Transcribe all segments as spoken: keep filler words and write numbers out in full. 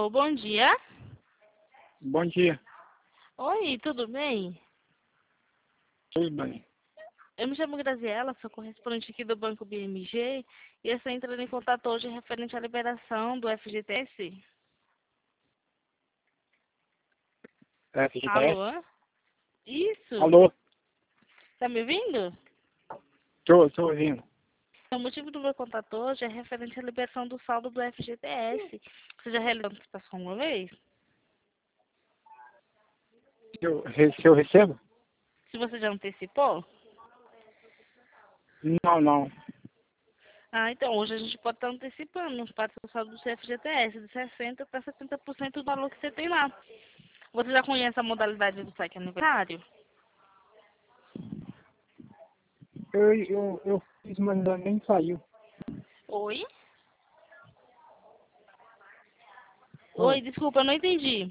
Alô, bom dia. Bom dia. Oi, tudo bem? Tudo bem? Eu me chamo Graziela, sou correspondente aqui do Banco B M G e eu estou entrando em contato hoje referente à liberação do F G T S. F G T S? Alô? Isso? Alô? Tá me ouvindo? Tô, tô ouvindo. O motivo do meu contato hoje é referente à liberação do saldo do F G T S. Você já realizou a antecipação uma vez? Se eu, re- se eu recebo? Se você já antecipou? Não, não. Ah, então hoje a gente pode estar antecipando para o saldo do seu F G T S de sessenta por cento para setenta por cento do valor que você tem lá. Você já conhece a modalidade do saque aniversário? Eu, eu, eu fiz, mas ainda nem saiu. Oi? Oi, Oi. desculpa, eu não entendi.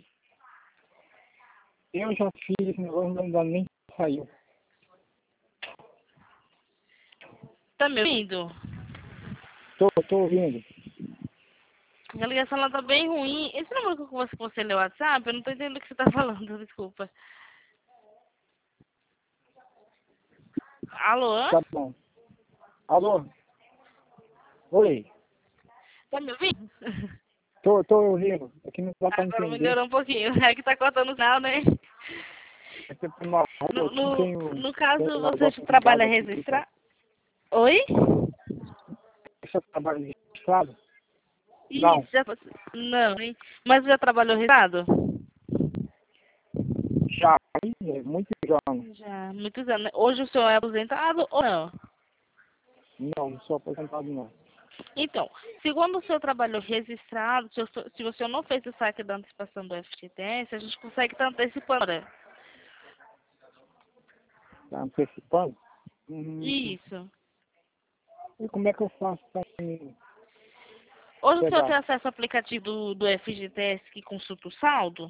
Eu já fiz esse negócio, mas ainda nem saiu. Tá me ouvindo? Tô, tô ouvindo. A ligação lá tá bem ruim. Esse número que eu converso com você no WhatsApp, eu não tô entendendo o que você tá falando, desculpa. Alô? Tá bom. Alô? Oi. Tá me ouvindo? Tô, tô ouvindo. Aqui não dá pra Agora entender. melhorou um pouquinho. É que tá cortando o sinal, né? É que eu tô numa rua, No, aqui no, tem um, no tem caso, um você negócio trabalha ligado aqui. Tá? registrar? Oi? Você trabalha registrado? Não. Isso, já... Não, hein? Mas já trabalhou registrado? Já. É muito já. Já, muitos anos. Hoje o senhor é aposentado ou não? Não, não sou aposentado não. Então, segundo o seu trabalho registrado, se, o senhor- se você não fez o saque da antecipação do F G T S, a gente consegue estar antecipando. Tá antecipando? Hum, Isso. e como é que eu faço para me Hoje o senhor tem pegar acesso ao aplicativo do, do F G T S que consulta o saldo?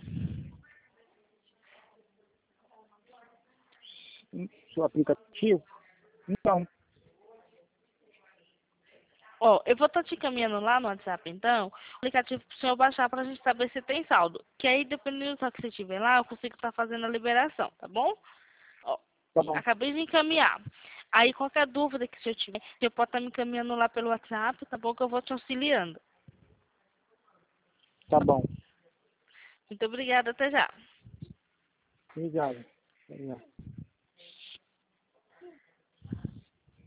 o seu aplicativo? Não, Ó, eu vou estar te encaminhando lá no WhatsApp, então, o aplicativo para o senhor baixar para a gente saber se tem saldo. Que aí, dependendo do saldo que você tiver lá, eu consigo estar fazendo a liberação, tá bom? Ó, tá bom, acabei de encaminhar. Aí, qualquer dúvida que o senhor tiver, você pode estar me encaminhando lá pelo WhatsApp, tá bom? Que eu vou te auxiliando. tá bom. Muito obrigada, até já. Obrigado. Obrigado.